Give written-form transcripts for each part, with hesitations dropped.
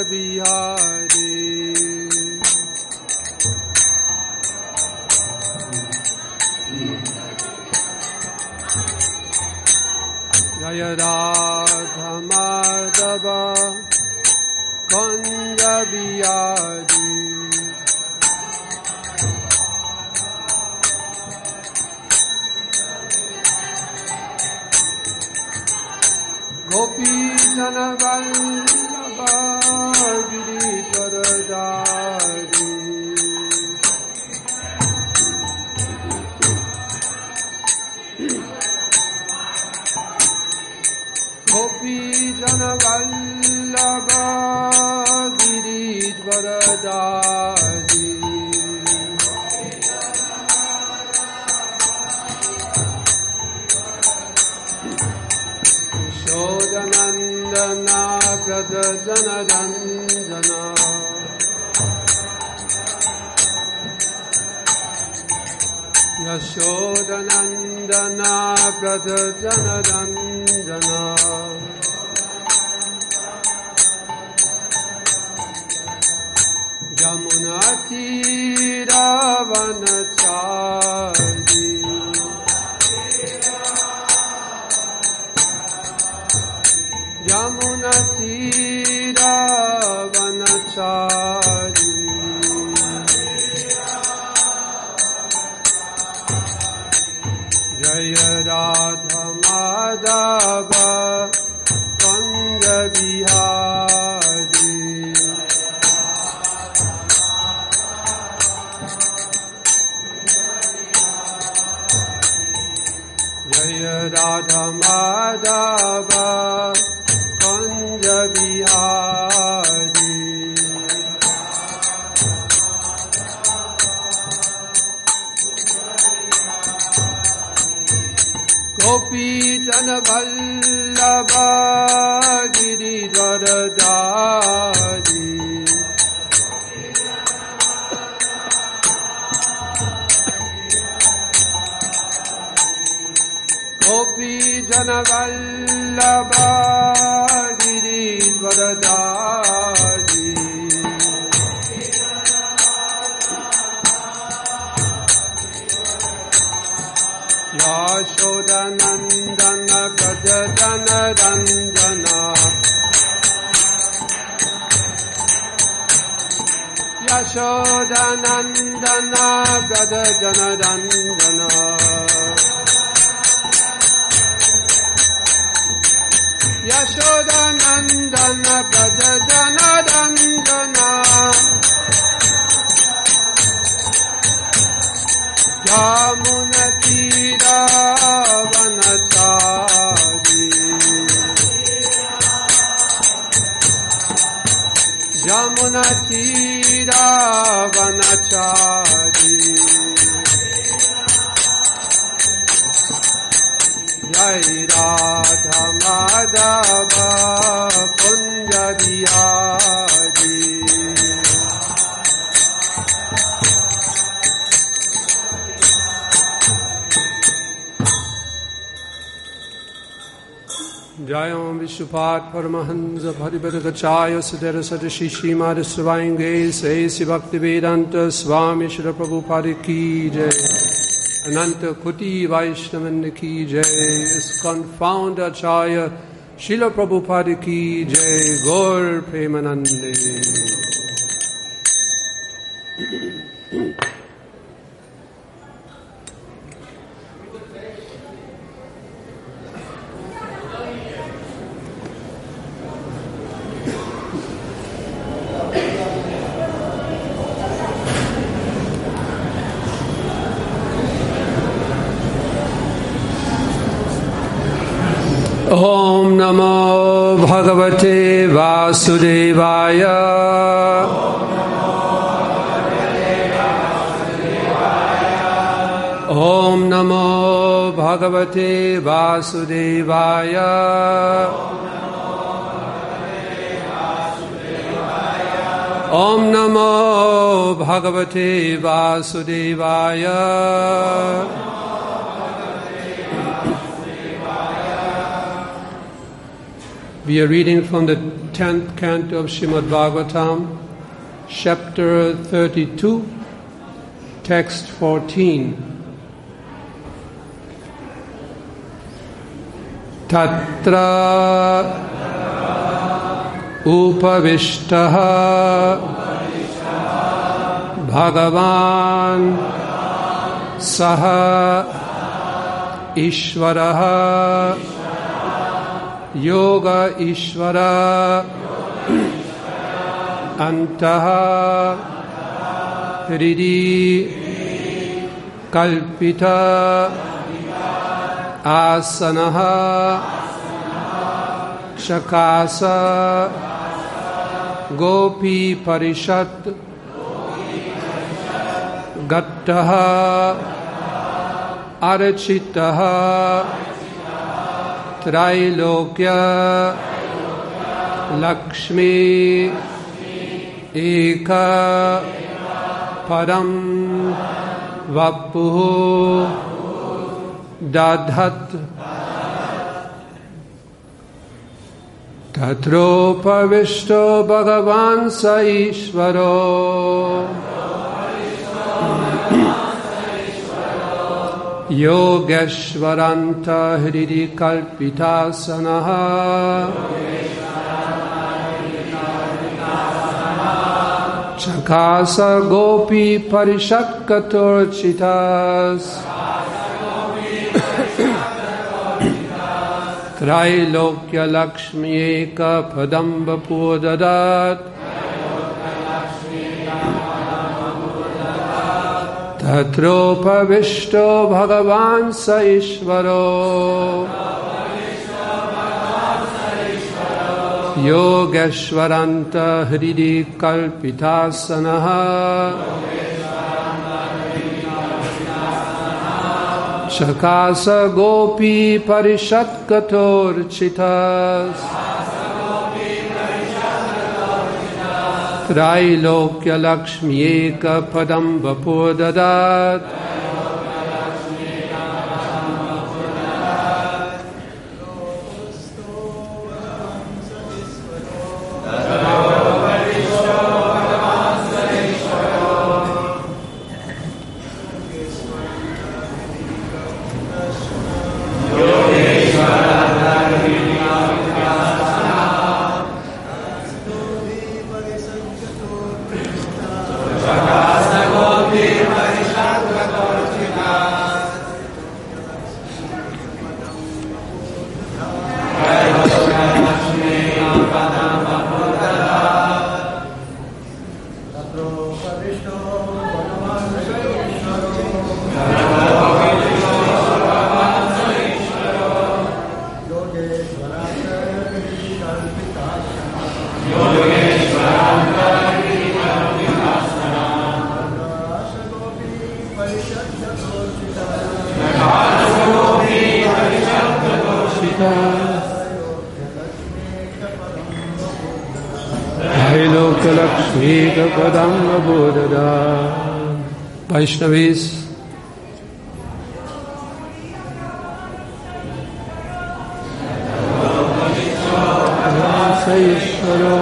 बिहारी जय राधा माधव कुंज बिहारी गोपी जन वल्लभ गिरीधर धारी गोपी जन वल्लभ गिरीधर धारी यशोदनन्दना व्रज जनरञ्जना यशोदनन्दना व्रज जनरञ्जना यमुना तीरावनचारी यमुना तीरावनचारी जय राधा माधव कुंज बिहारी जय राधा माधव कुंज बिहारी गोपी जन वल्लभ गिरीधर धारी गोपी जन वल्लभ गिरीधर धारी यशोदनन्दन व्रज जनरञ्जना यशोदनन्दन व्रज जनरञ्जना यशोदनन्दन व्रज जनरञ्जना यमुना तीरावनचारी यमुना तीरावनचारी जय राधा माधव कुंज बिहारी जय ओम विश्वपाद परमहंस भरिवरगचार्य सुधर सदशि श्रीमद स्वाइंगे श्री भक्ति वेदांत स्वामी श्री प्रभुपाद की जय अनंत कोटि वैष्णवन् की जय इस्कॉन फाउंडर आचार्य श्रील प्रभुपाद की जय गौर प्रेमानंदे ओम नमो भगवते वासुदेवाय ओम नमो भगवते वासुदेवाय ओम नमो भगवते वासुदेवाय We are reading from the 10th canto of Srimad Bhagavatam, chapter 32, text 14. Tatra upavishtaha Bhagavan saha Ishvaraha Yoga Ishvara Antaha Hridi Kalpita Asanaha Shakasa Gopi Parishat Gattaha Arachitaha Trailokya Lakshmi Eka Param Vapuhu Dadhat Tatropavishto Bhagavan Sa Ishvaro Yogeshvaranta Hridi Kalpitasanaha Chakasa Gopi Parishat Katorchitas Trailokya Lakshmi Eka Padamba Pudadat Tatropavishto Bhagavan Sa Ishvaro Yogeshvaranta Hridi Kalpitasanaha Shakasa Gopi Parishat Katorchitas Trailokya Lakshmi Eka Padam Vapudadat Vaishnavis, Saishvaro,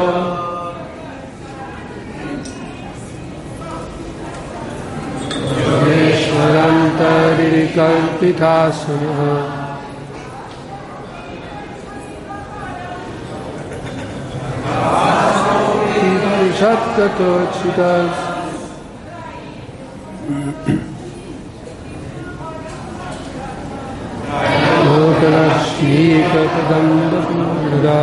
Yogeshvaranta Dirikalpitasanaha, Shatkatochitas, Lokalakshmi Kapadamba Purada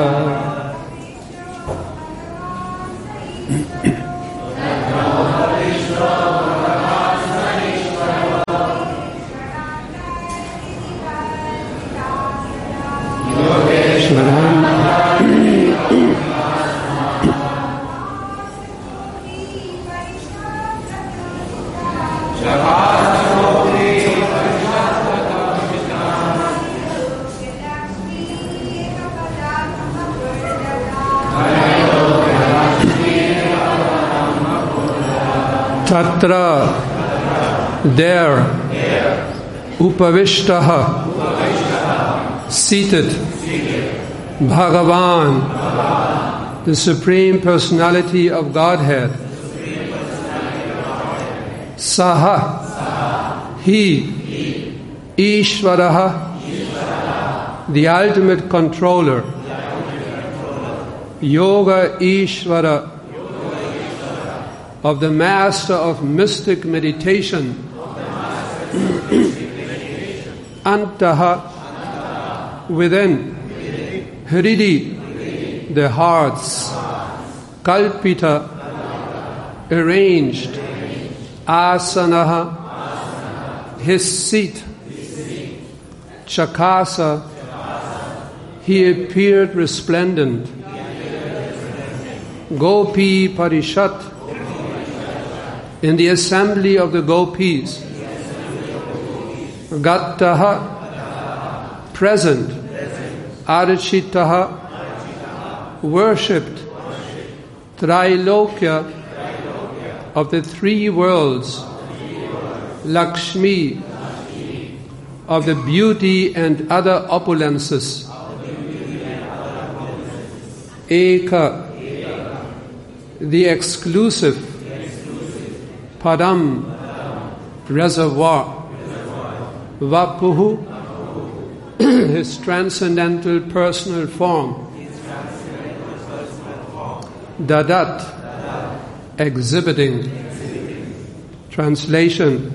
Tatra, there, upavishtaha, seated, Bhagavan, the Supreme Personality of Godhead. Saha, He, Ishvaraha, the ultimate controller. Yoga Ishvara, of the master of mystic meditation. Antaha, within. Hridi, the hearts. Kalpita, arranged. Asanaha, his seat. Chakasa, he appeared resplendent. Gopi Parishat, in the assembly of the gopis. Gattaha, present. Architaha, worshipped. Trailokya, of the three worlds. Lakshmi, of the beauty and other opulences. Eka, the exclusive. Padam, reservoir. Vapuhu, his transcendental personal form. Dadat, exhibiting. Translation: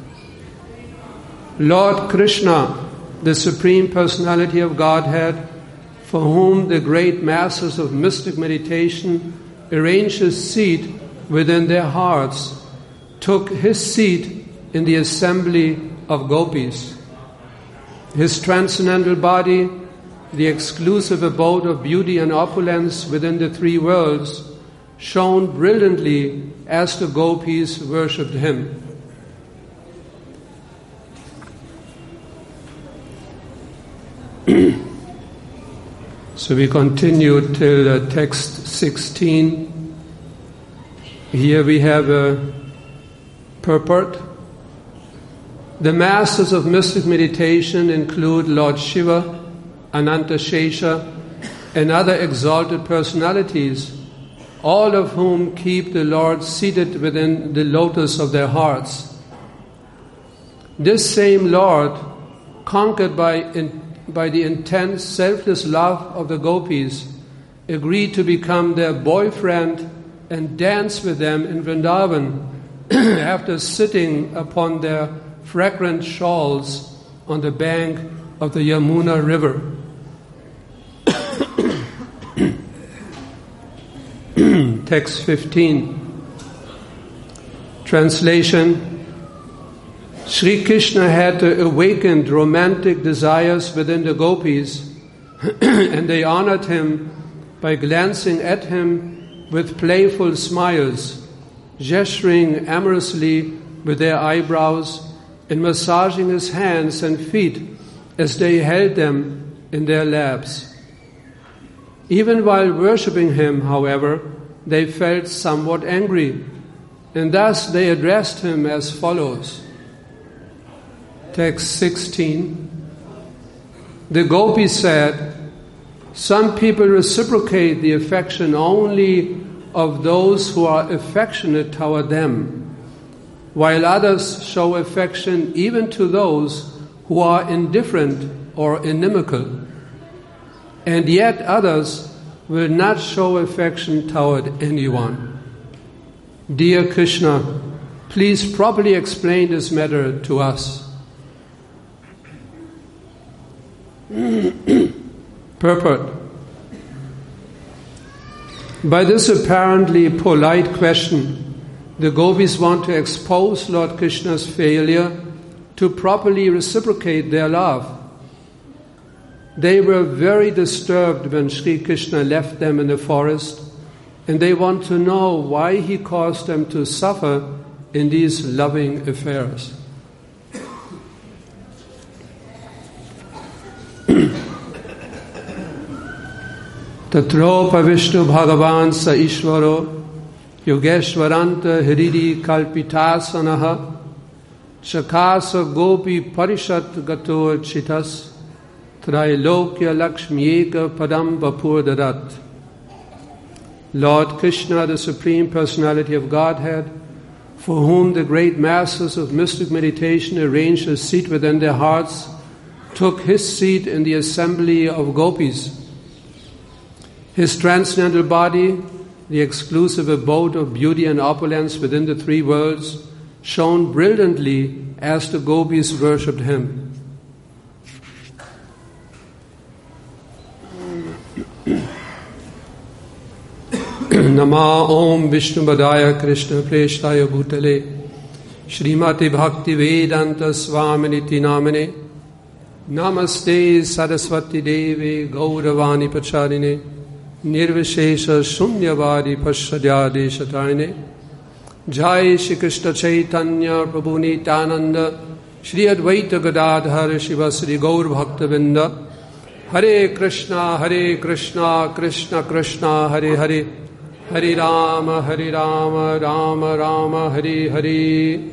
Lord Krishna, the Supreme Personality of Godhead, for whom the great masses of mystic meditation arrange his seat within their hearts, took his seat in the assembly of gopis. His transcendental body, the exclusive abode of beauty and opulence within the three worlds, shone brilliantly as the gopis worshipped him. So we continue till text 16. Here we have a purport. The masters of mystic meditation include Lord Shiva, Anantashesha, and other exalted personalities, all of whom keep the Lord seated within the lotus of their hearts. This same Lord, conquered by the intense, selfless love of the gopis, agreed to become their boyfriend and dance with them in Vrindavan after sitting upon their fragrant shawls on the bank of the Yamuna river. Text 15. Translation: Sri Krishna had awakened romantic desires within the gopis, and they honored him by glancing at him with playful smiles, gesturing amorously with their eyebrows, and massaging his hands and feet as they held them in their laps. Even while worshipping him, however, they felt somewhat angry, and thus they addressed him as follows. Text 16. The gopis said, "Some people reciprocate the affection only of those who are affectionate toward them, while others show affection even to those who are indifferent or inimical. And yet others will not show affection toward anyone. Dear Krishna, please properly explain this matter to us." Purport. By this apparently polite question, the gopis want to expose Lord Krishna's failure to properly reciprocate their love. They were very disturbed when Sri Krishna left them in the forest, and they want to know why he caused them to suffer in these loving affairs. Tatropa Vishnu Bhagavan Sa Ishvaro Yogeshwaranta Hridi Kalpitasanaha Chakasa Gopi Parishat Gato Chitas Trailokya Lakshmyeka Padam Vapurdarat. Lord Krishna, the Supreme Personality of Godhead, for whom the great masters of mystic meditation arranged a seat within their hearts, took his seat in the assembly of gopis. His transcendental body, the exclusive abode of beauty and opulence within the three worlds, shone brilliantly as the gopis worshipped him. Nama Om Vishnu Padaya Krishna Preshtaya Bhutale Srimati Bhakti Vedanta Swaminiti Namane Namaste Saraswati Devi Gauravani Pacharine Nirvishesha Shunyavadi Pashadyade Shatarine Jai Shri Krishna Chaitanya Prabhu Nityananda Shri Advaita Gadadhar Shiva Sri Gaur Bhaktavinda Hare Krishna Krishna Krishna Hare Hare Hare Rama Rama Rama Hare Hare.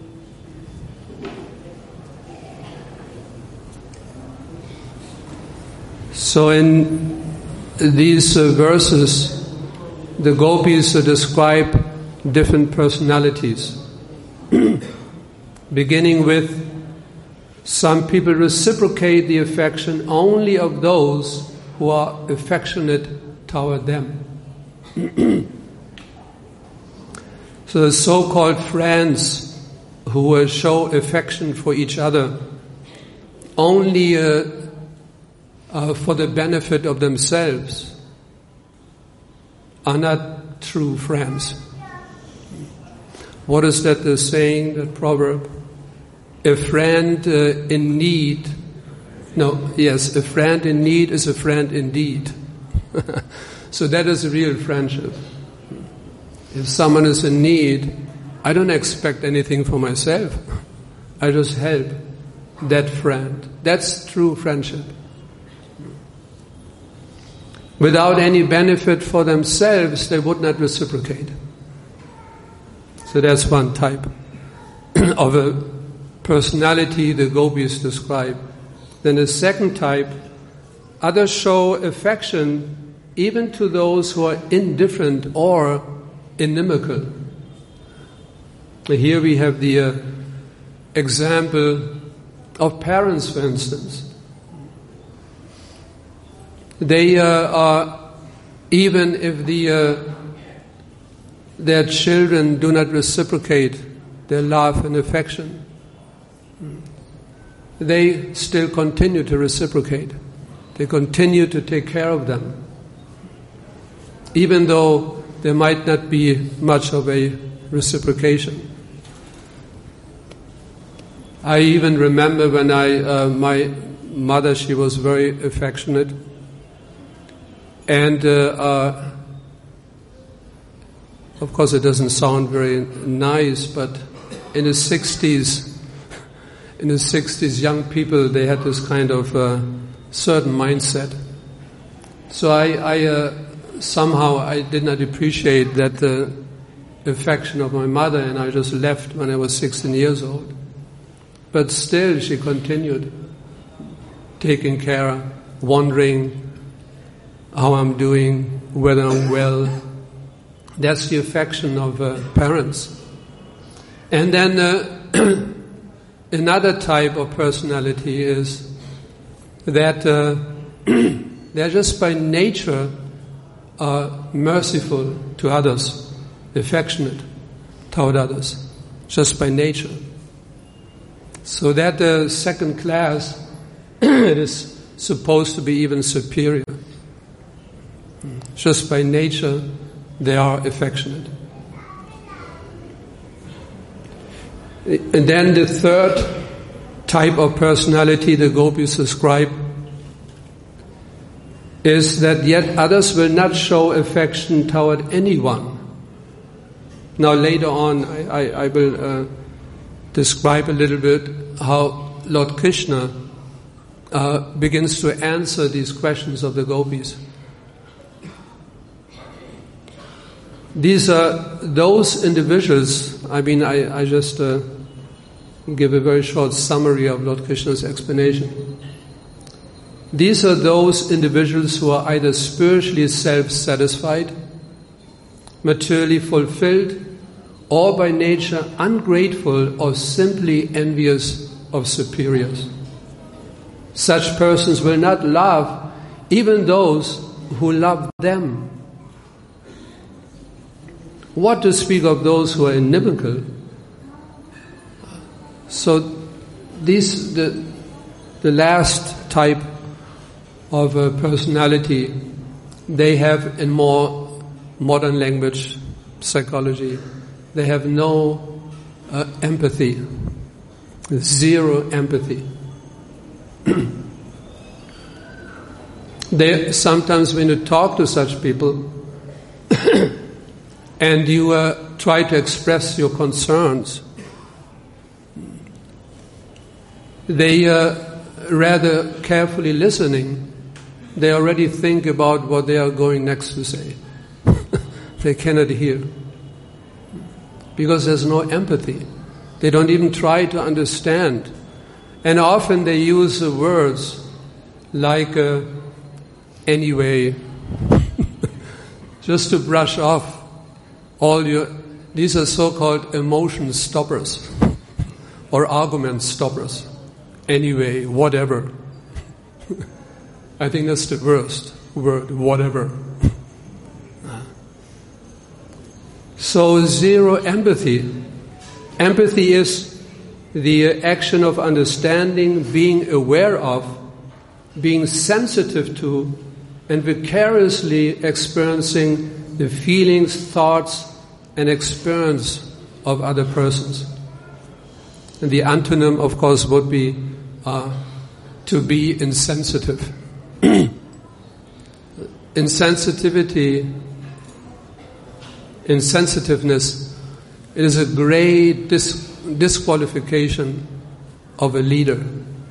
So in these verses, the gopis describe different personalities. Beginning with, some people reciprocate the affection only of those who are affectionate toward them. So the so-called friends who show affection for each other only for the benefit of themselves are not true friends. What is that saying, that proverb? A friend in need, a friend in need is a friend indeed. So that is a real friendship. If someone is in need, I don't expect anything for myself. I just help that friend. That's true friendship. Without any benefit for themselves, they would not reciprocate. So that's one type of a personality the gopis describe. Then the second type, others show affection even to those who are indifferent or inimical. Here we have the example of parents, for instance. They are, even if their children do not reciprocate their love and affection, they still continue to reciprocate. They continue to take care of them, even though there might not be much of a reciprocation. I even remember when my mother, she was very affectionate, and of course it doesn't sound very nice, but in the 60s, young people, they had this kind of certain mindset. So I somehow did not appreciate that affection of my mother, and I just left when I was 16 years old. But still she continued taking care, wondering how I'm doing, whether I'm well. That's the affection of parents. And then another type of personality is that they're just by nature merciful to others, affectionate toward others, just by nature. So that second class, it is supposed to be even superior. Just by nature, they are affectionate. And then the third type of personality the gopis describe is that yet others will not show affection toward anyone. Now later on I will describe a little bit how Lord Krishna begins to answer these questions of the gopis. These are those individuals, I just give a very short summary of Lord Krishna's explanation. These are those individuals who are either spiritually self-satisfied, materially fulfilled, or by nature ungrateful or simply envious of superiors. Such persons will not love even those who love them. What to speak of those who are inimical? So the last type of a personality, they have, in more modern language, psychology, they have no empathy, zero empathy. They sometimes, when you talk to such people and you try to express your concerns, they rather carefully listening, they already think about what they are going next to say. They cannot hear. Because there's no empathy. They don't even try to understand. And often they use words like, anyway, just to brush off all these are so-called emotion stoppers or argument stoppers. Anyway, whatever. I think that's the worst word, whatever. So zero empathy. Empathy is the action of understanding, being aware of, being sensitive to, and vicariously experiencing the feelings, thoughts, and experience of other persons. And the antonym, of course, would be to be insensitive. Insensitiveness, it is a great disqualification of a leader.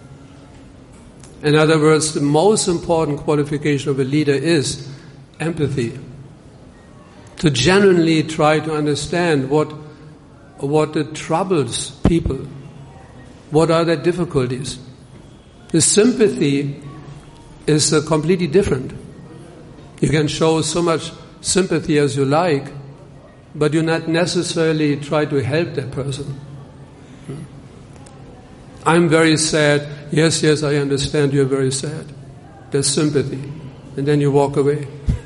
In other words, the most important qualification of a leader is empathy. To genuinely try to understand what troubles people, what are their difficulties. The sympathy is completely different. You can show so much sympathy as you like, but you not necessarily try to help that person. I'm very sad. Yes, I understand you're very sad. There's sympathy. And then you walk away.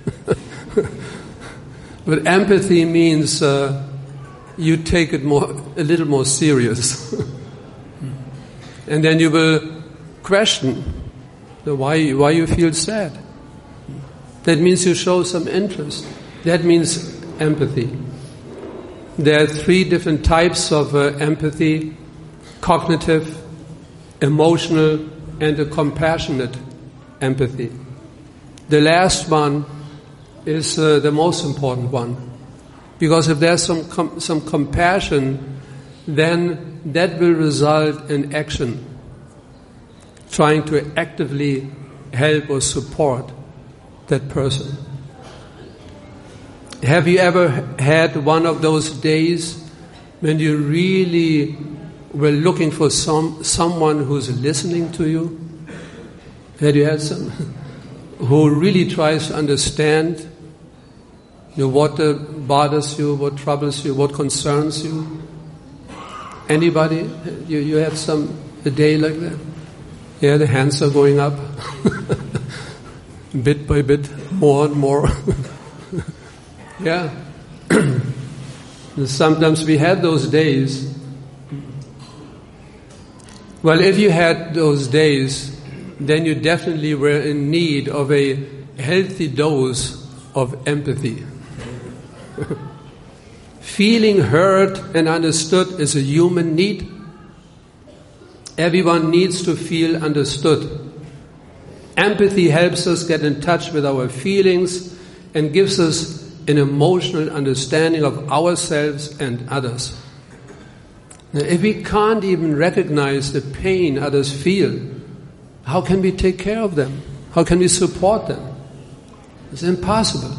But empathy means you take it a little more serious. And then you will question why you feel sad. That means you show some interest. That means empathy. There are 3 different types of empathy: cognitive, emotional, and a compassionate empathy. The last one is the most important one, because if there's some compassion, then that will result in action, trying to actively help or support that person. Have you ever had one of those days when you really were looking for someone who's listening to you? Have you had some? Who really tries to understand what bothers you, what troubles you, what concerns you? Anybody? You had a day like that? Yeah, the hands are going up. Bit by bit, more and more. Yeah. Sometimes we had those days. Well, if you had those days, then you definitely were in need of a healthy dose of empathy. Feeling heard and understood is a human need. Everyone needs to feel understood. Empathy helps us get in touch with our feelings and gives us an emotional understanding of ourselves and others. Now, if we can't even recognize the pain others feel, how can we take care of them? How can we support them? It's impossible.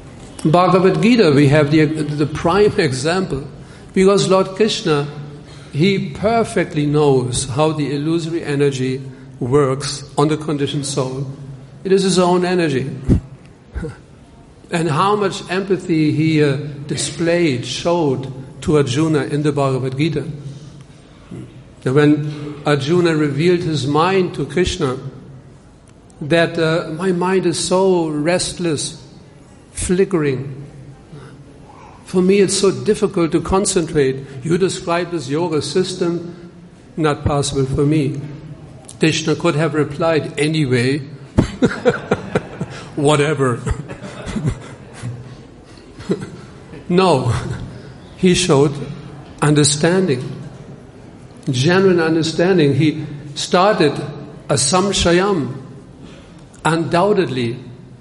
Bhagavad Gita, we have the prime example, because Lord Krishna he perfectly knows how the illusory energy works on the conditioned soul. It is his own energy. And how much empathy he showed to Arjuna in the Bhagavad Gita. And when Arjuna revealed his mind to Krishna, that my mind is so restless, flickering. For me it's so difficult to concentrate. You described this yoga system, not possible for me. Krishna could have replied, anyway, whatever. No, he showed understanding, genuine understanding. He started a samshayam. Undoubtedly,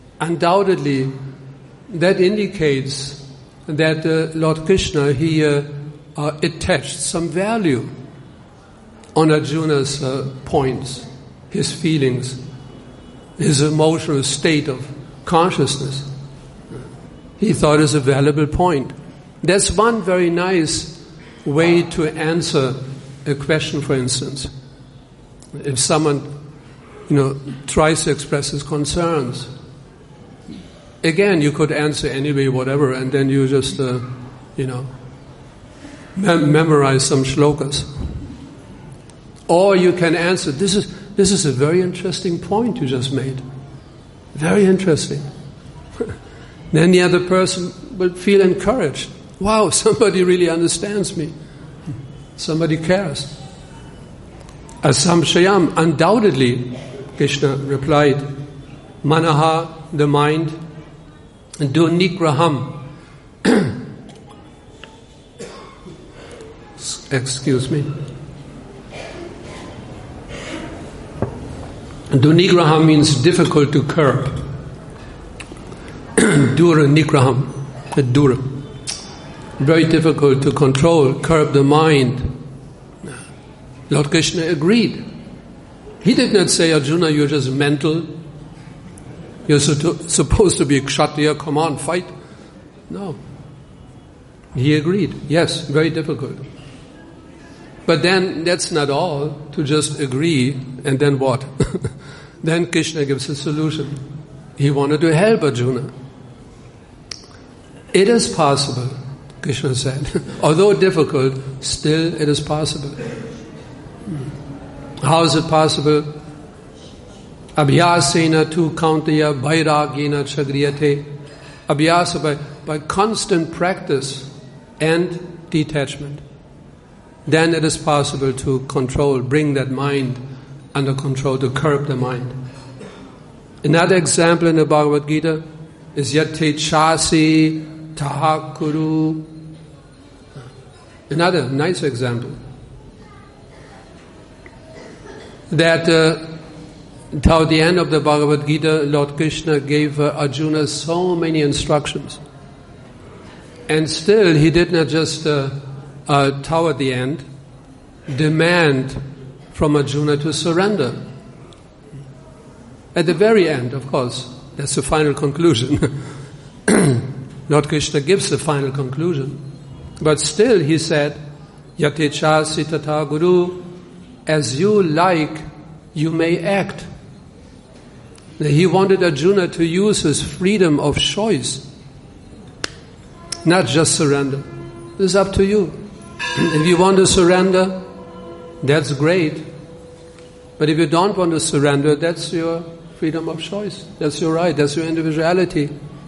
that indicates that Lord Krishna, he attached some value on Arjuna's points, his feelings, his emotional state of consciousness. He thought is a valuable point. That's one very nice way to answer a question, for instance. If someone tries to express his concerns. Again, you could answer anyway, whatever, and then you just, memorize some shlokas. Or you can answer, this is a very interesting point you just made. Very interesting. Then the other person will feel encouraged. Wow, somebody really understands me. Somebody cares. Asamshayam, undoubtedly, Krishna replied, Manaha, the mind, Dunigraham. Excuse me. Dunigraham means difficult to curb. Dura Nigraham, Dura. Very difficult to control, curb the mind. Lord Krishna agreed. He did not say, Arjuna, you're just mental. You're supposed to be Kshatriya, come on, fight. No. He agreed. Yes, very difficult. But then that's not all, to just agree, and then what? Then Krishna gives a solution. He wanted to help Arjuna. It is possible, Krishna said. Although difficult, still it is possible. How is it possible? Abhyasena tu kauntaya vairagyena chagriyate. Abhyasa, by constant practice and detachment. Then it is possible to control, bring that mind under control, to curb the mind. Another example in the Bhagavad Gita is yate chasi tahakuru. Another nice example. That toward the end of the Bhagavad Gita, Lord Krishna gave Arjuna so many instructions. And still he did not just toward the end demand from Arjuna to surrender. At the very end, of course, that's the final conclusion. Lord Krishna gives the final conclusion. But still he said, Yate chasi tata guru, as you like, you may act. He wanted Arjuna to use his freedom of choice, not just surrender. It's up to you. If you want to surrender, that's great. But if you don't want to surrender, that's your freedom of choice. That's your right. That's your individuality.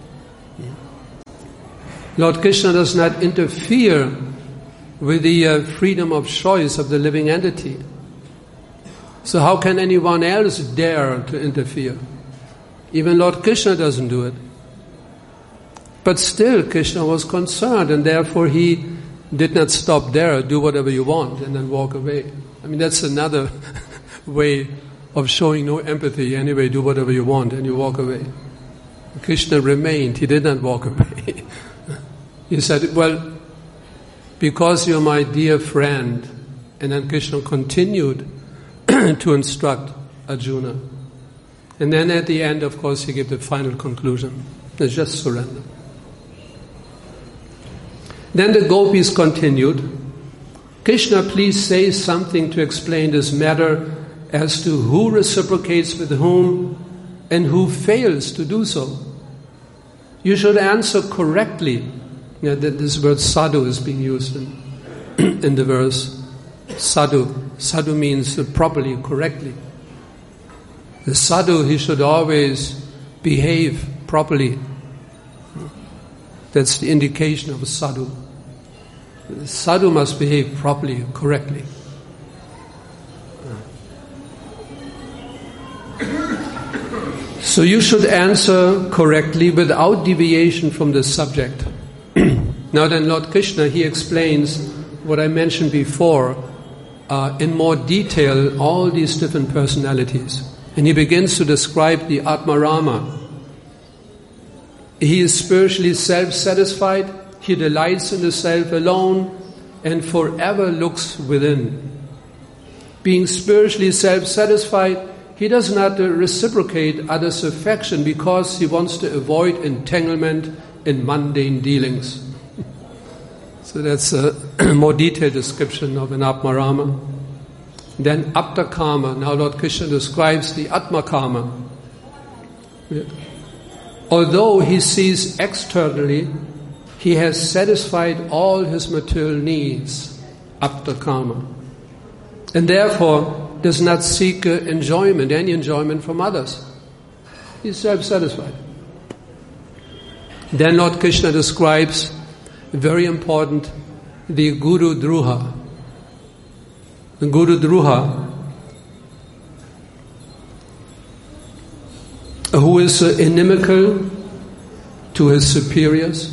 Lord Krishna does not interfere with the freedom of choice of the living entity. So how can anyone else dare to interfere? Even Lord Krishna doesn't do it. But still Krishna was concerned, and therefore he did not stop there, do whatever you want, and then walk away. I mean, that's another way of showing no empathy. Anyway, do whatever you want, and you walk away. Krishna remained, he did not walk away. He said, well, because you're my dear friend. And then Krishna continued to instruct Arjuna. And then at the end, of course, he gave the final conclusion. It's just surrender. Then the gopis continued Krishna, please say something to explain this matter as to who reciprocates with whom and who fails to do so. You should answer correctly. This word sadhu is being used in the verse. Sadhu. Sadhu means properly, correctly. The sadhu, he should always behave properly. That's the indication of a sadhu. The sadhu must behave properly, correctly. So you should answer correctly without deviation from the subject. Now then, Lord Krishna, he explains what I mentioned before in more detail, all these different personalities. And he begins to describe the Atmarama. He is spiritually self-satisfied, he delights in the self alone, and forever looks within. Being spiritually self-satisfied, he does not reciprocate others' affection because he wants to avoid entanglement in mundane dealings. So that's a more detailed description of an Atmarama. Then Aptakama. Now Lord Krishna describes the Atmakama. Although he sees externally, he has satisfied all his material needs, Aptakama, and therefore does not seek enjoyment, any enjoyment from others. He's self-satisfied. Then Lord Krishna describes, very important, the Guru Druha. The Guru Druha, who is inimical to his superiors.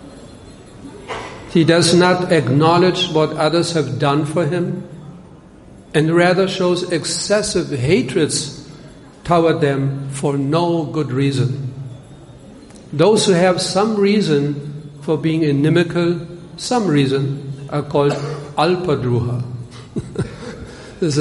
He does not acknowledge what others have done for him, and rather shows excessive hatreds toward them for no good reason. Those who have some reason for being inimical, some reason, are called Alpadruha. There's a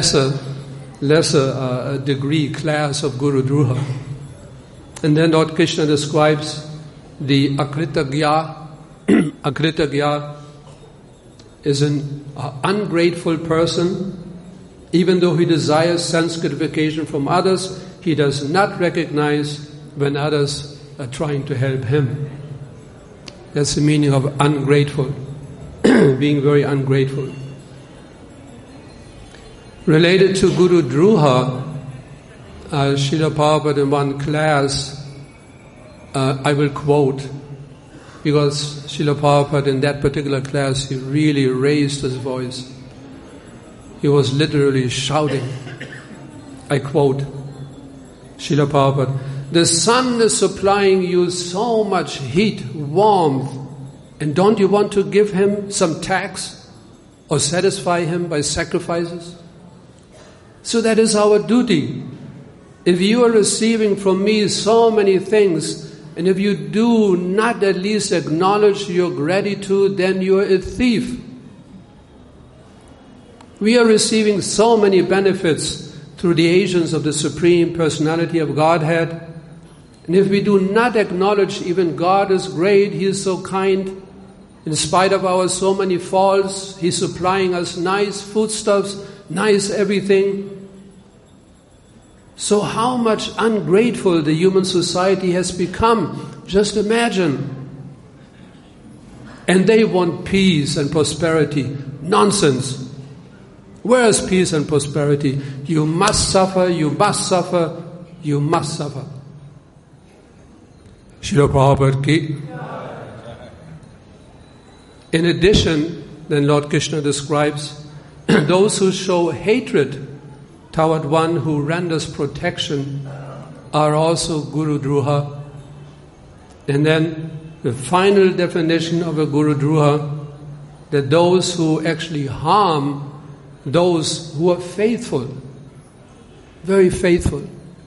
lesser degree, class of Guru Druha. And then Lord Krishna describes the Akritagya. Akritagya is an ungrateful person. Even though he desires sense gratification from others, he does not recognize when others are trying to help him. That's the meaning of ungrateful, being very ungrateful. Related to Guru Druha, Srila Prabhupada in one class, I will quote, because Srila Prabhupada in that particular class, he really raised his voice. He was literally shouting. I quote, Srila Prabhupada, "The sun is supplying you so much heat, warmth, and don't you want to give him some tax or satisfy him by sacrifices? So that is our duty. If you are receiving from me so many things, and if you do not at least acknowledge your gratitude, then you are a thief. We are receiving so many benefits through the agents of the Supreme Personality of Godhead, and if we do not acknowledge even God is great, He is so kind, in spite of our so many faults, He's supplying us nice foodstuffs, nice everything. So how much ungrateful the human society has become. Just imagine. And they want peace and prosperity. Nonsense. Where is peace and prosperity? You must suffer, you must suffer, you must suffer." Srila Prabhupada ki. In addition, then Lord Krishna describes those who show hatred toward one who renders protection are also Guru Druha. And then the final definition of a Guru Druha, that those who actually harm those who are faithful, very faithful.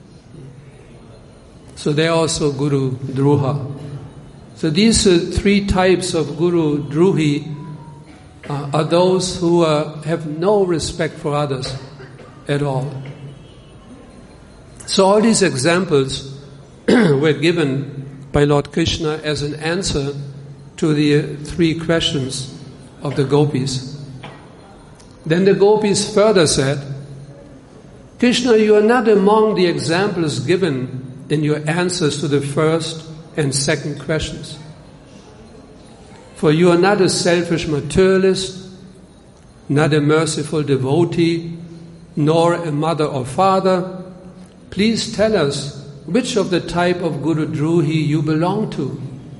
So they are also Guru Druha. So these three types of Guru Druhi are those who have no respect for others at all. So all these examples were given by Lord Krishna as an answer to the three questions of the gopis. Then the gopis further said, Krishna, you are not among the examples given in your answers to the first and second questions. For you are not a selfish materialist, not a merciful devotee, nor a mother or father. Please tell us which of the type of Guru Drohi you belong to.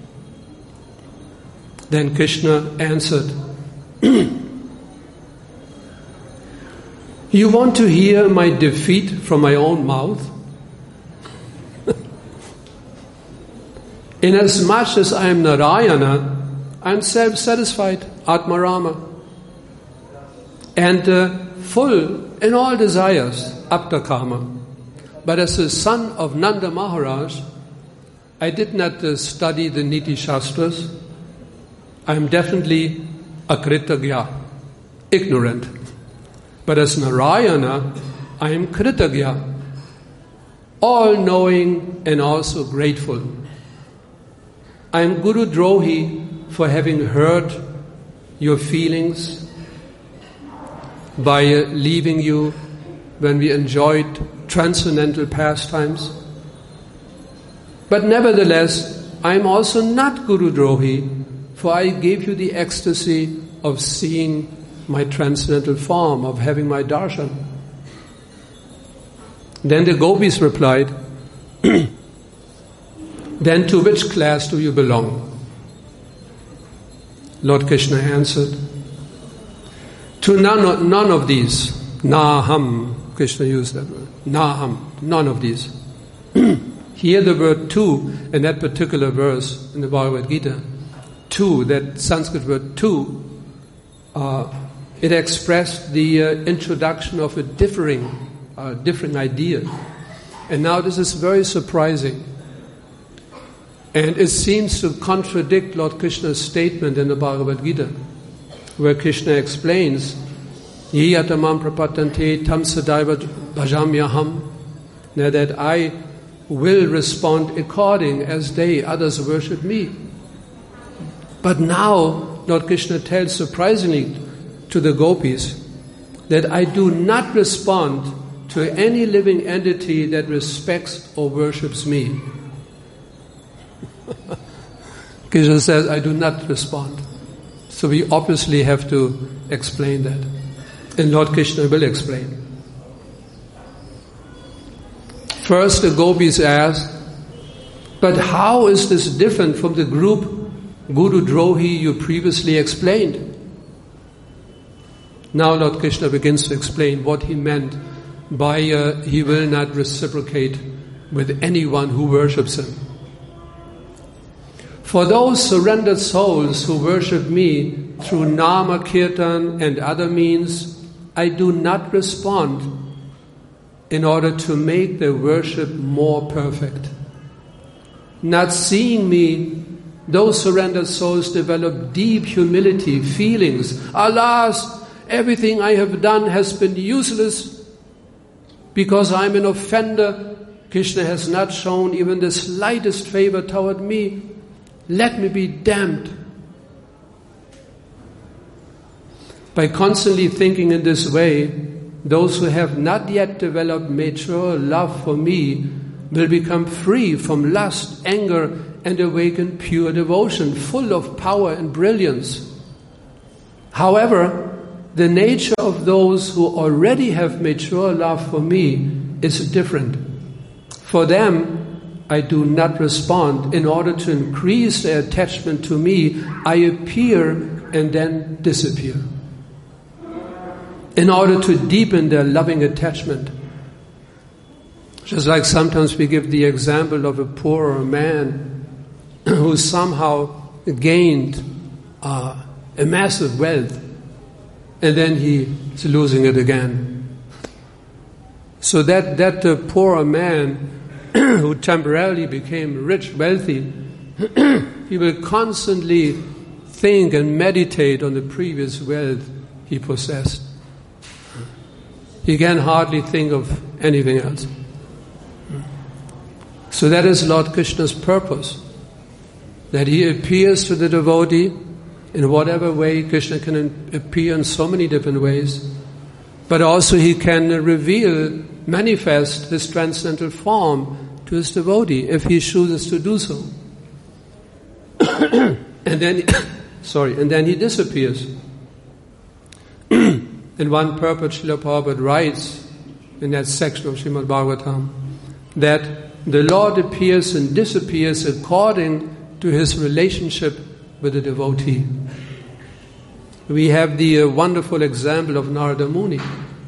Then Krishna answered, You want to hear my defeat from my own mouth? Inasmuch as I am Narayana, I am self-satisfied, Atmarama, and full in all desires, Aptakama. But as the son of Nanda Maharaj, I did not study the Niti Shastras. I am definitely akritagya, ignorant. But as Narayana, I am kritagya, all-knowing and also grateful. I am Guru Drohi for having hurt your feelings by leaving you when we enjoyed transcendental pastimes. But nevertheless, I am also not Guru Drohi, for I gave you the ecstasy of seeing my transcendental form, of having my darshan. Then the gopis replied, Then to which class do you belong? Lord Krishna answered, To none of these. Naham, Krishna used that word. Naham, none of these. Here the word tu in that particular verse in the Bhagavad Gita, tu, that Sanskrit word tu, it expressed the introduction of a differing idea. And now this is very surprising. And it seems to contradict Lord Krishna's statement in the Bhagavad Gita, where Krishna explains, Yatamam prapatante tam sadaiva bhajamyaham, that I will respond according as they, others worship me. But now Lord Krishna tells surprisingly to the gopis that I do not respond to any living entity that respects or worships me. Krishna says, I do not respond. So we obviously have to explain that. And Lord Krishna will explain. First the gopis asked, but how is this different from the group Guru Drohi you previously explained? Now Lord Krishna begins to explain what he meant by he will not reciprocate with anyone who worships him. For those surrendered souls who worship me through Nama Kirtan and other means, I do not respond in order to make their worship more perfect. Not seeing me, those surrendered souls develop deep humility, feelings. Alas, everything I have done has been useless because I am an offender. Krishna has not shown even the slightest favor toward me. Let me be damned. By constantly thinking in this way, those who have not yet developed mature love for me will become free from lust, anger, and awaken pure devotion, full of power and brilliance. However, the nature of those who already have mature love for me is different. For them, I do not respond. In order to increase their attachment to me, I appear and then disappear. In order to deepen their loving attachment. Just like sometimes we give the example of a poor man who somehow gained a massive wealth and then he is losing it again. So that poor man who temporarily became rich, wealthy, he will constantly think and meditate on the previous wealth he possessed. He can hardly think of anything else. So that is Lord Krishna's purpose, that he appears to the devotee in whatever way. Krishna can appear in so many different ways. But also he can reveal, manifest his transcendental form to his devotee if he chooses to do so. and then he disappears. And one purport Srila Prabhupada writes in that section of Srimad Bhagavatam that the Lord appears and disappears according to his relationship with the devotee. We have the wonderful example of Narada Muni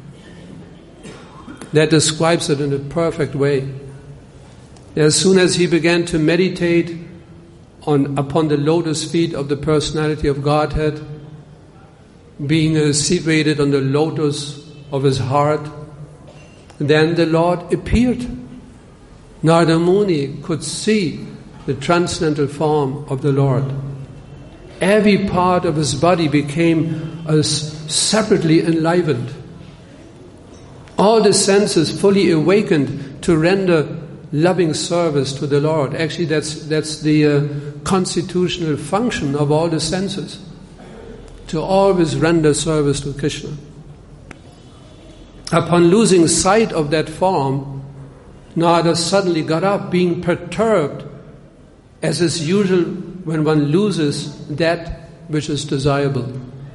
that describes it in a perfect way. As soon as he began to meditate upon the lotus feet of the personality of Godhead, being situated on the lotus of his heart, then the Lord appeared. Narada Muni could see the transcendental form of the Lord. Every part of his body became separately enlivened. All the senses fully awakened to render loving service to the Lord. Actually, that's the constitutional function of all the senses, to always render service to Krishna. Upon losing sight of that form, Narada suddenly got up, being perturbed, as is usual when one loses that which is desirable.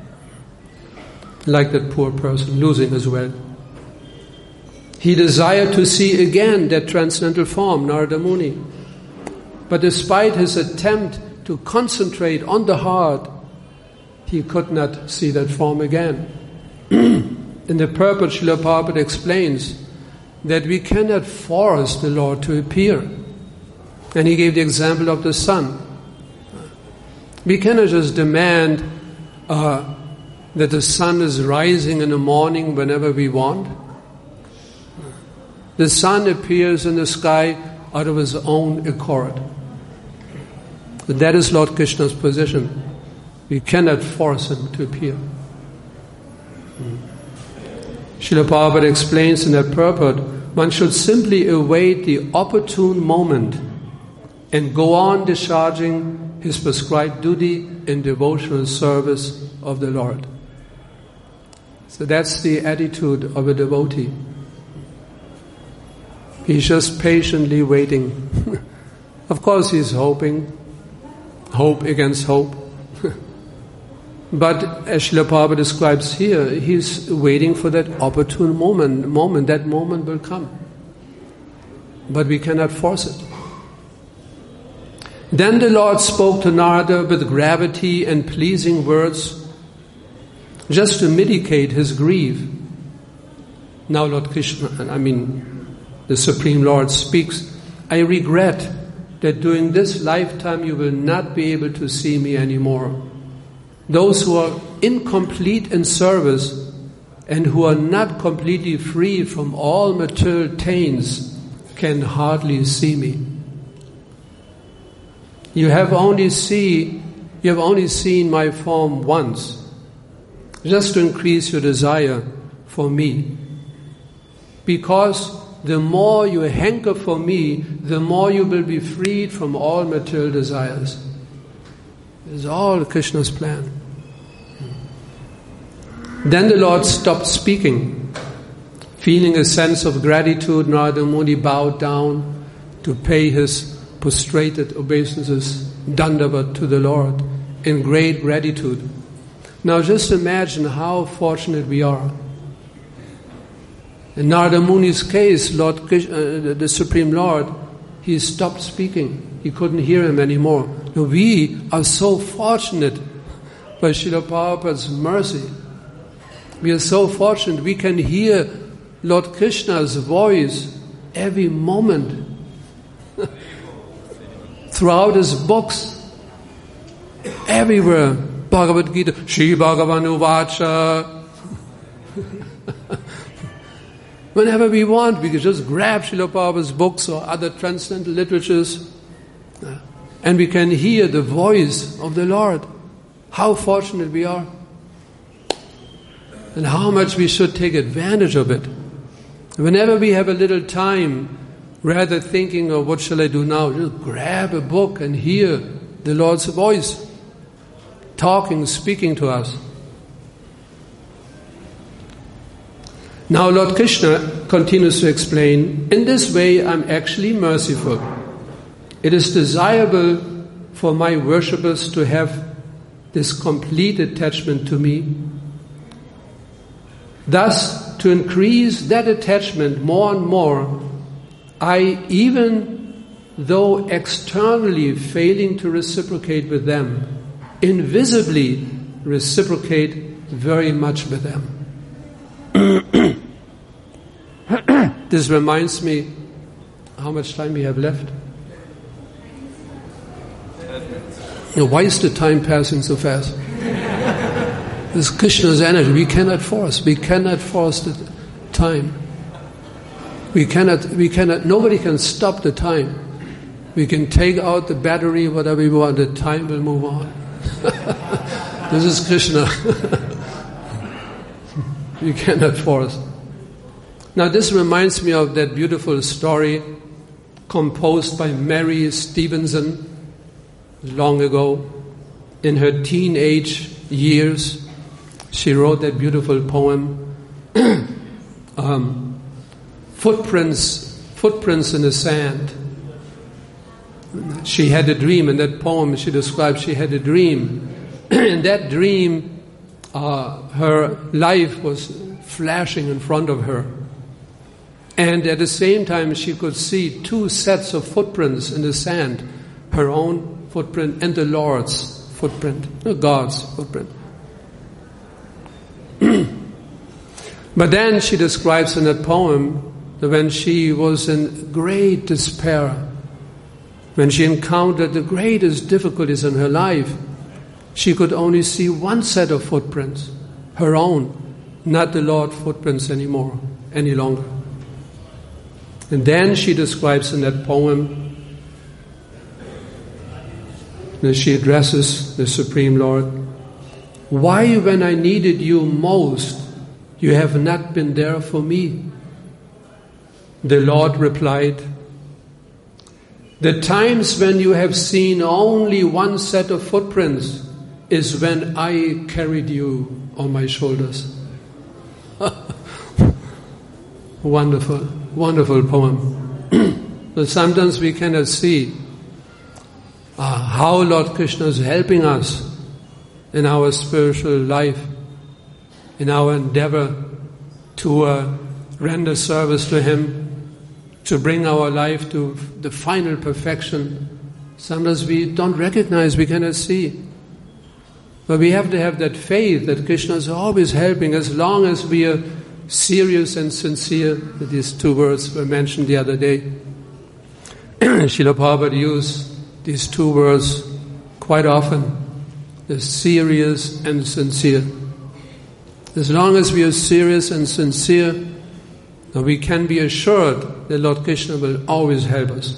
Like that poor person losing his wealth. He desired to see again that transcendental form, Narada Muni. But despite his attempt to concentrate on the heart, he could not see that form again. In the purport, Srila Prabhupada explains that we cannot force the Lord to appear. And he gave the example of the sun. We cannot just demand that the sun is rising in the morning whenever we want. The sun appears in the sky out of his own accord. That is Lord Krishna's position. We cannot force him to appear. Srila Prabhupada explains in that purport, one should simply await the opportune moment and go on discharging his prescribed duty in devotional service of the Lord. So that's the attitude of a devotee. He's just patiently waiting. Of course he's hoping, hope against hope. But as Srila Prabhupada describes here, he's waiting for that opportune moment. That moment will come. But we cannot force it. Then the Lord spoke to Narada with gravity and pleasing words, just to mitigate his grief. Now Lord Krishna, the Supreme Lord speaks, I regret that during this lifetime you will not be able to see me anymore. Those who are incomplete in service and who are not completely free from all material taints can hardly see me. You have only seen my form once, just to increase your desire for me. Because the more you hanker for me, the more you will be freed from all material desires. This is all Krishna's plan. Then the Lord stopped speaking. Feeling a sense of gratitude, Narada Muni bowed down to pay his prostrated obeisances, dandavat, to the Lord in great gratitude. Now just imagine how fortunate we are. In Narada Muni's case, the Supreme Lord, he stopped speaking. He couldn't hear him anymore. Now we are so fortunate by Srila Prabhupada's mercy. We are so fortunate we can hear Lord Krishna's voice every moment throughout his books, everywhere. Bhagavad Gita, Shri Bhagavan Uvacha. Whenever we want, we can just grab Srila Prabhupada's books or other transcendental literatures and we can hear the voice of the Lord. How fortunate we are. And how much we should take advantage of it. Whenever we have a little time, rather thinking of what shall I do now, just grab a book and hear the Lord's voice. talking, speaking to us. Now Lord Krishna continues to explain, in this way I'm actually merciful. It is desirable for my worshippers to have this complete attachment to me. Thus, to increase that attachment more and more, I, even though externally failing to reciprocate with them, invisibly reciprocate very much with them. This reminds me, how much time we have left? Why is the time passing so fast? This Krishna's energy. We cannot force the time. We cannot, nobody can stop the time. We can take out the battery, whatever we want, the time will move on. This is Krishna. You cannot force. Now this reminds me of that beautiful story composed by Mary Stevenson long ago. In her teenage years, she wrote that beautiful poem, Footprints in the Sand. She had a dream. In that poem she described she had a dream. In that dream, her life was flashing in front of her. And at the same time she could see two sets of footprints in the sand, her own footprint and the Lord's footprint, God's footprint. But then she describes in that poem that when she was in great despair, when she encountered the greatest difficulties in her life, she could only see one set of footprints, her own, not the Lord's footprints any longer. And then she describes in that poem that she addresses the Supreme Lord, "Why, when I needed you most, you have not been there for me?" The Lord replied, "The times when you have seen only one set of footprints is when I carried you on my shoulders." Wonderful, wonderful poem. But sometimes we cannot see how Lord Krishna is helping us in our spiritual life, in our endeavor to render service to Him, to bring our life to the final perfection. Sometimes we don't recognize, we cannot see. But we have to have that faith that Krishna is always helping as long as we are serious and sincere. These two words were mentioned the other day. Srila Prabhupada used these two words quite often, the serious and sincere. As long as we are serious and sincere, we can be assured that Lord Krishna will always help us.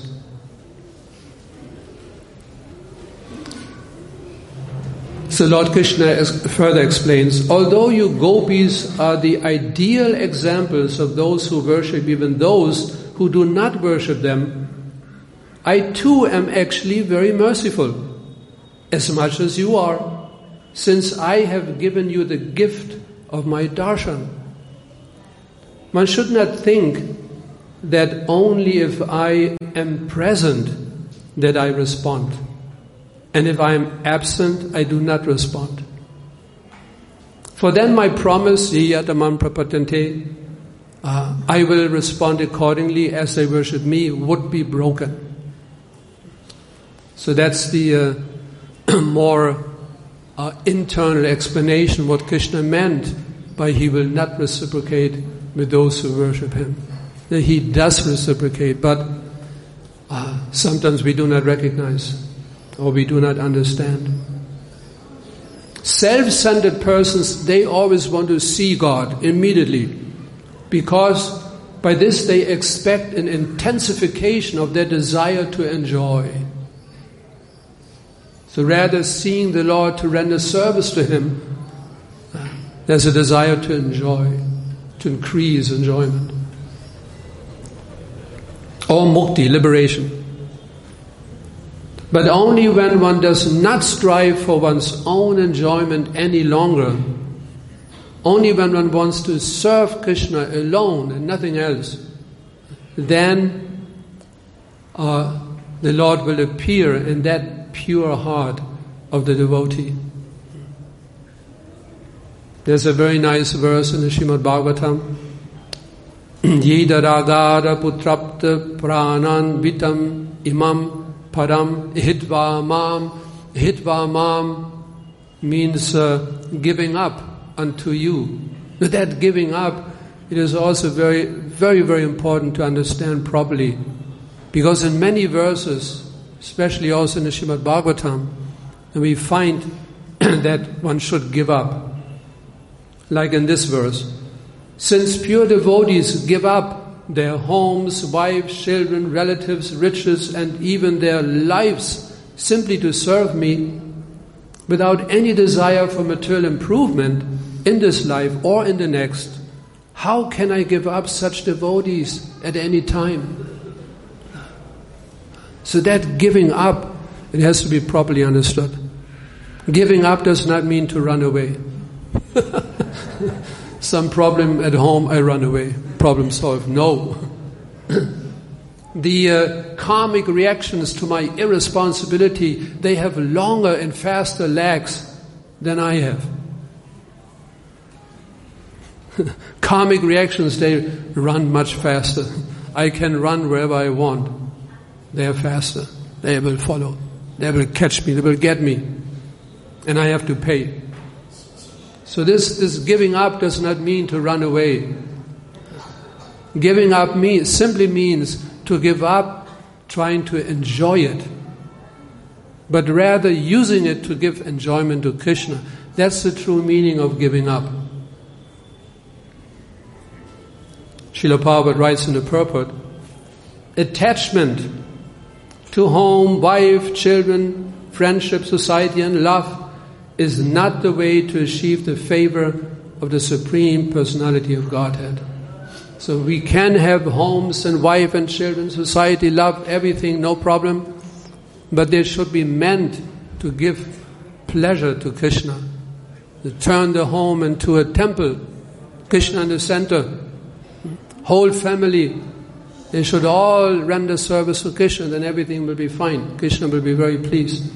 So Lord Krishna further explains, although you gopis are the ideal examples of those who worship even those who do not worship them, I too am actually very merciful, as much as you are, since I have given you the gift of my darshan. One should not think that only if I am present that I respond. And if I am absent, I do not respond. For then my promise, yatamam prapatante, I will respond accordingly as they worship me, would be broken. So that's the more internal explanation what Krishna meant by He will not reciprocate with those who worship Him. That He does reciprocate, but sometimes we do not recognize or we do not understand. Self-centered persons, they always want to see God immediately, because by this they expect an intensification of their desire to enjoy. So rather seeing the Lord to render service to Him, there's a desire to enjoy, to increase enjoyment. Or mukti, liberation. But only when one does not strive for one's own enjoyment any longer, only when one wants to serve Krishna alone and nothing else, then the Lord will appear in that pure heart of the devotee. There's a very nice verse in the Srimad Bhagavatam. Yeda ragara putrapta pranan vitam imam param hitva mam. Hitva mam means giving up unto you. With that giving up, it is also very, very, very important to understand properly. Because in many verses, especially also in the Srimad Bhagavatam, we find that one should give up. Like in this verse, since pure devotees give up their homes, wives, children, relatives, riches, and even their lives simply to serve me, without any desire for material improvement in this life or in the next, how can I give up such devotees at any time? So that giving up, it has to be properly understood. Giving up does not mean to run away. Some problem at home, I run away. Problem solved. No. The karmic reactions to my irresponsibility, they have longer and faster legs than I have. Karmic reactions, they run much faster. I can run wherever I want. They are faster. They will follow. They will catch me. They will get me. And I have to pay. So this giving up does not mean to run away. Giving up simply means to give up trying to enjoy it, but rather using it to give enjoyment to Krishna. That's the true meaning of giving up. Srila Prabhupada writes in the purport, attachment to home, wife, children, friendship, society and love is not the way to achieve the favor of the Supreme Personality of Godhead. So we can have homes and wife and children, society, love, everything, no problem. But they should be meant to give pleasure to Krishna. To turn the home into a temple. Krishna in the center. Whole family. They should all render service to Krishna, then everything will be fine. Krishna will be very pleased.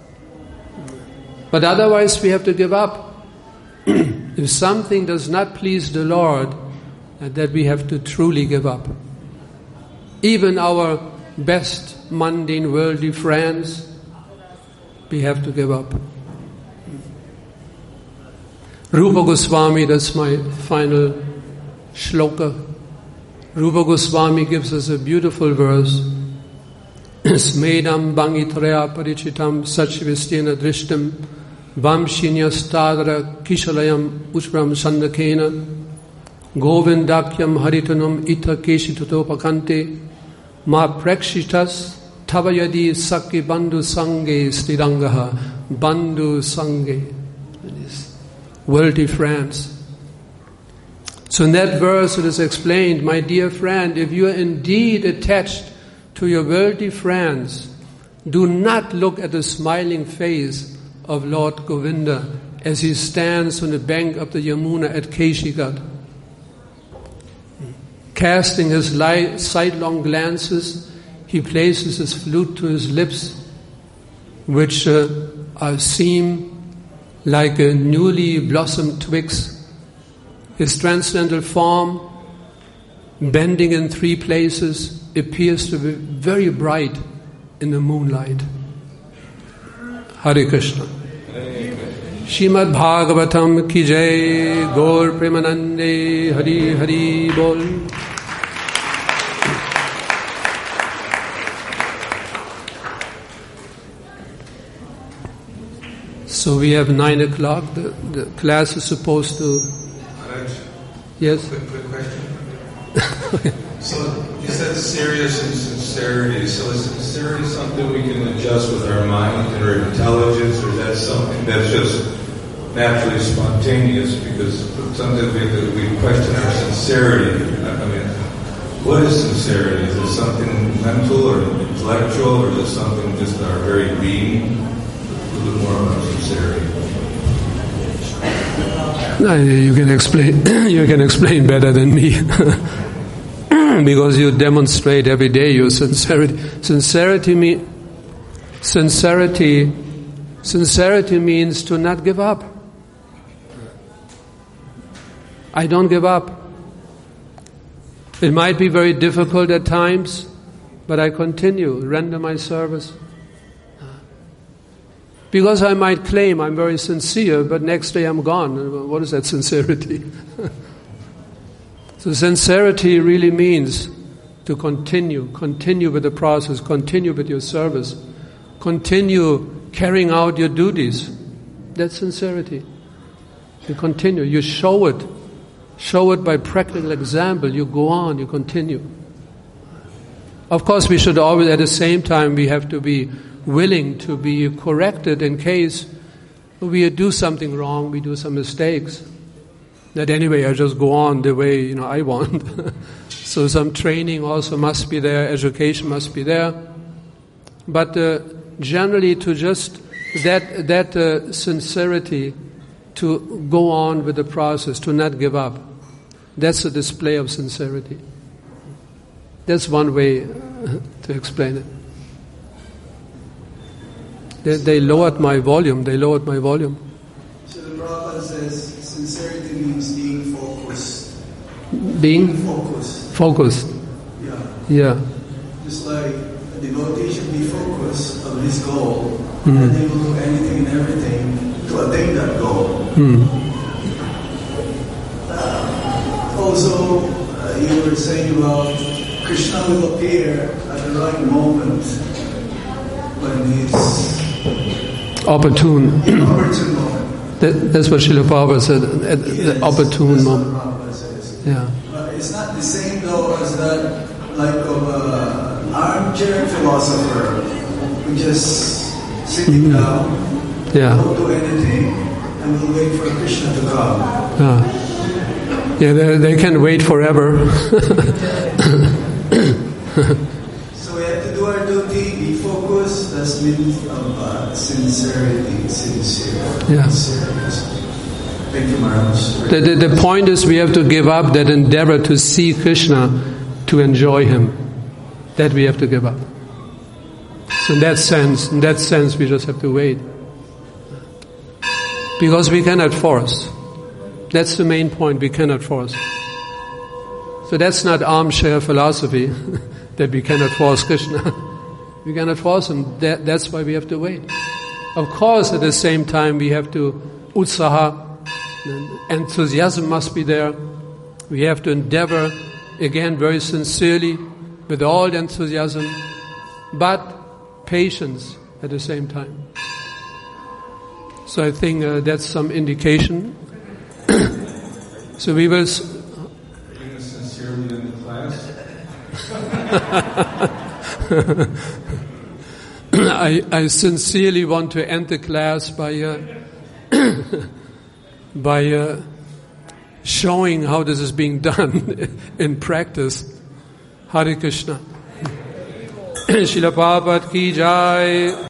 But otherwise we have to give up. If something does not please the Lord, that we have to truly give up. Even our best mundane worldly friends, we have to give up. Rupa Goswami, that's my final shloka. Rupa Goswami gives us a beautiful verse. Smedam bangitraya parichitam sachivistena drishtam vamshinyastadra kishalayam ushram sandakena govindakyam haritanam ita keshitutopakante ma prakshitas tavayadi sakki bandhu sange stirangaha bandhu sange. Worldly friends. So in that verse it is explained, my dear friend, if you are indeed attached to your worldly friends, do not look at the smiling face of Lord Govinda as he stands on the bank of the Yamuna at Keshigat, casting his sidelong glances. He places his flute to his lips, which seem like a newly blossomed twigs. His transcendental form, bending in 3 places, appears to be very bright in the moonlight. Hare Krishna. Shrimad Bhagavatam ki jai, Gaur Premanande, Hari Hari Bol. So we have 9 o'clock. The class is supposed to... Yes? Quick question. So you said serious and sincerity. So is sincerity something we can adjust with our mind and our intelligence, or is that something that's just naturally spontaneous? Because sometimes we question our sincerity. I mean, what is sincerity? Is it something mental or intellectual, or is it something just our very being? A little bit more about sincerity. No, you can explain. You can explain better than me, because you demonstrate every day your sincerity. Sincerity means to not give up. I don't give up. It might be very difficult at times, but I continue, render my service. Because I might claim I'm very sincere, but next day I'm gone. What is that sincerity? So sincerity really means to continue with the process, continue with your service, continue carrying out your duties. That's sincerity. You continue, you show it by practical example, you go on, you continue. Of course, we should always, at the same time, we have to be willing to be corrected in case we do something wrong, we do some mistakes. That anyway, I just go on the way I want. So some training also must be there, education must be there. But generally, to just that sincerity to go on with the process, to not give up. That's a display of sincerity. That's one way to explain it. They lowered my volume. So the Prabhupada says sincerity means being focused. Being focused. Focused. Yeah. Just like a devotee should be focused on his goal, and they will do anything and everything to attain that goal. Also, you were saying about Krishna will appear at the right moment when he's opportune. Opportune moment. That's what Srila Prabhupada said, at the opportune moment. Yeah. It's not the same though as that like of an armchair philosopher who just sitting down, don't do anything, and will wait for Krishna to come. Yeah, they can wait forever. So we have to do our duty, be focused. That's means of sincerity, sincere. Yeah. Thank you, Maharaj. The point is we have to give up that endeavor to see Krishna, to enjoy Him. That we have to give up. So in that sense, we just have to wait. Because we cannot force. That's the main point, we cannot force. So that's not armchair philosophy, that we cannot force Krishna. We cannot force Him, that's why we have to wait. Of course, at the same time, we have to utsaha, enthusiasm must be there. We have to endeavor, again, very sincerely, with all the enthusiasm, but patience at the same time. So I think that's some indication. So we will... Sincerely in the class? I sincerely want to end the class by showing how this is being done in practice. Hare Krishna. Srila Prabhupada ki jai.